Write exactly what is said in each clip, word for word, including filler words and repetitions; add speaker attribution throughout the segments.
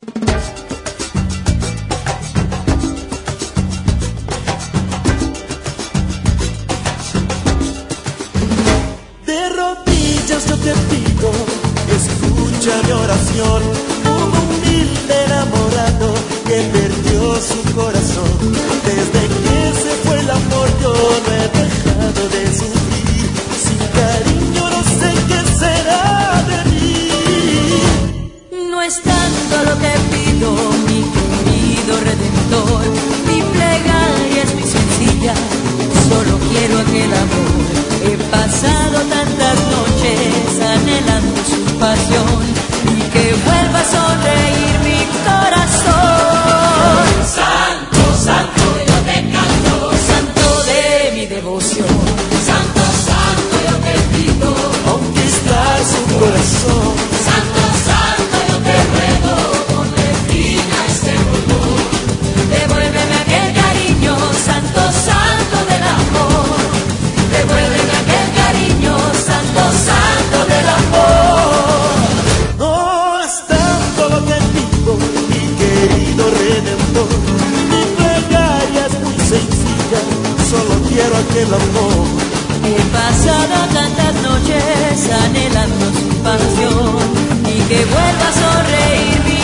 Speaker 1: De rodillas yo te pido, escucha mi oración. Un humilde enamorado que perdió su corazón. Desde que se fue el amor yo no he dejado de sufrir. Sin cariño no sé qué será de mí.
Speaker 2: No es tanto lo que pido, mi querido Redentor. Mi plegaria es muy sencilla, solo quiero aquel amor. He pasado tantas noches anhelando su pasión y que vuelva a sonreír mi corazón.
Speaker 3: Santo, santo, yo te canto,
Speaker 2: santo de mi devoción.
Speaker 3: Santo, santo, yo te pido
Speaker 1: conquistar su corazón.
Speaker 3: Santo, santo, yo te ruego, ponle fin a este dolor.
Speaker 2: Devuélveme aquel cariño, santo, santo del amor. Devuélveme aquel cariño, santo, santo del amor.
Speaker 1: No es tanto lo que pido, mi querido Redentor. Mi plegaria es muy sencilla, solo quiero aquel amor.
Speaker 2: He pasado tantas noches anhelando su pasión y que vuelva a sonreír mi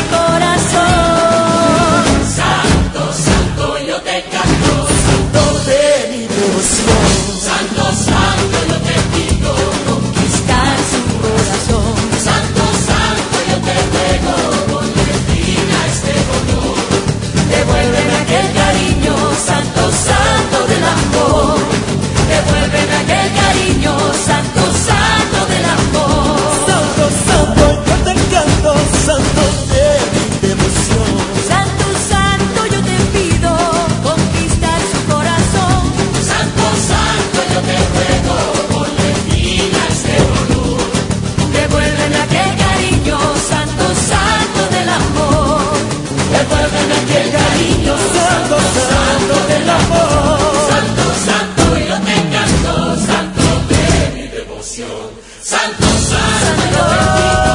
Speaker 2: corazón.
Speaker 3: Santo, santo, yo te canto,
Speaker 1: santo de mi devoción.
Speaker 3: Santo, santo, yo te pido
Speaker 2: conquistar su corazón.
Speaker 3: Santo, santo, yo te ruego, ponle fin a este dolor.
Speaker 2: Devuélveme aquel cariño, santo, santo del amor. Devuélveme aquel cariño, santo, santo del amor.
Speaker 1: Santo, santo, yo te canto, santo de mi devoción.
Speaker 2: Santo, santo, yo te pido conquistar su corazón.
Speaker 3: Santo, santo, yo te ruego, ponle fin a este dolor.
Speaker 2: Devuélveme aquel cariño, santo, santo del amor.
Speaker 3: Devuélveme aquel cariño,
Speaker 1: santo, santo del amor.
Speaker 3: Santo, santo, yo te canto, santo de mi devoción. Santo, santo, yo te pido,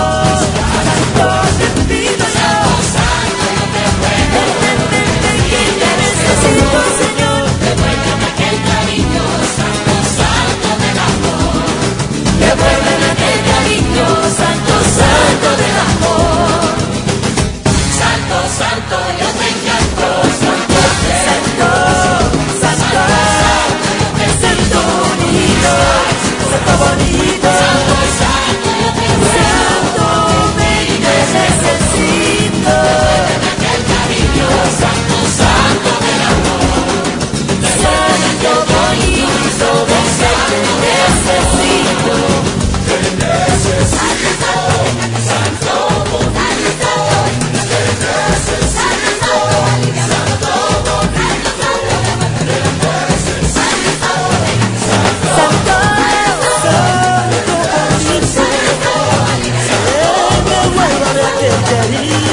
Speaker 2: santo te pido yo.
Speaker 3: Santo, santo, yo te ruego,
Speaker 2: que te necesito, Señor.
Speaker 3: Devuélveme aquel cariño, santo, santo del amor.
Speaker 2: Devuélveme aquel cariño, santo, santo del amor.
Speaker 3: Santo, santo, yo te canto, santo de
Speaker 2: santo, santo,
Speaker 3: yo te
Speaker 2: santo bonito, santo bonito,
Speaker 3: santo, santo, yo te
Speaker 2: santo me necesito.
Speaker 3: Devuélveme aquel cariño, santo, santo del amor.
Speaker 2: Santo bonito, ese que necesito.
Speaker 3: Te necesito, santo bonito. Te necesito, santo bonito. Te necesito,
Speaker 2: Santo,
Speaker 1: Santo bonito, devuélvame aquel cariño.